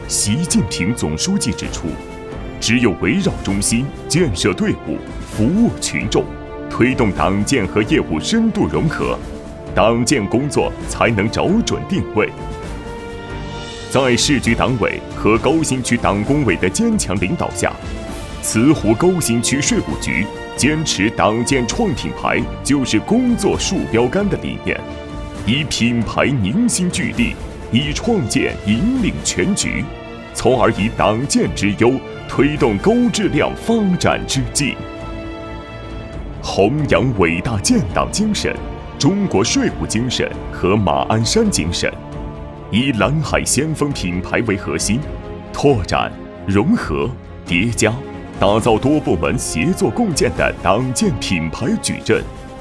习近平总书记指出，只有围绕中心、建设队伍、服务群众，推动党建和业务深度融合，党建工作才能找准定位。在市局党委和高新区党工委的坚强领导下，慈湖高新区税务局坚持党建创品牌就是工作树标杆的理念，以品牌凝心聚力，以创建引领全局，从而以党建之优推动高质量发展之进。弘扬伟大建党精神、中国税务精神和马鞍山精神，以蓝海先锋品牌为核心，拓展、融合、叠加，打造多部门协作共建的党建品牌矩阵。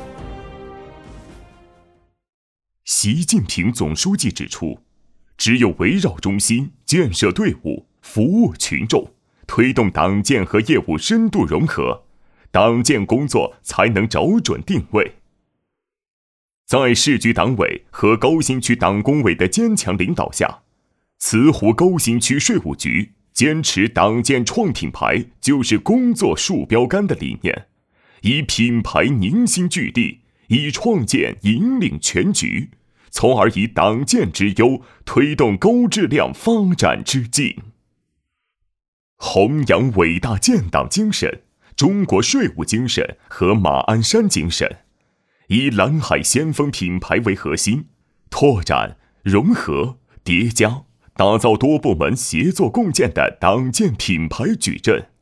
习近平总书记指出，只有围绕中心、建设队伍、服务群众，推动党建和业务深度融合，党建工作才能找准定位。在市局党委和高新区党工委的坚强领导下，慈湖高新区税务局坚持党建创品牌就是工作树标杆的理念，以品牌凝心聚力，以创建引领全局，从而以党建之优推动高质量发展之进。弘扬伟大建党精神、中国税务精神和马鞍山精神，以蓝海先锋品牌为核心，拓展、融合、叠加，打造多部门协作共建的党建品牌矩阵。